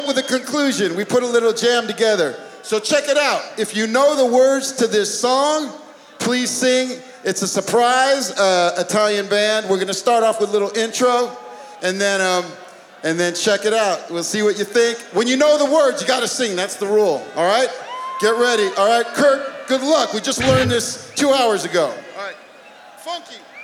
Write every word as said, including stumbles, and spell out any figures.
With a conclusion, we put a little jam together. So check it out. If you know the words to this song, please sing. It's a surprise uh, Italian band. We're gonna start off with a little intro, and then um, and then check it out. We'll see what you think. When you know the words, you gotta sing. That's the rule. All right? Get ready. All right, Kurt. Good luck. We just learned this two hours ago. All right. Funky.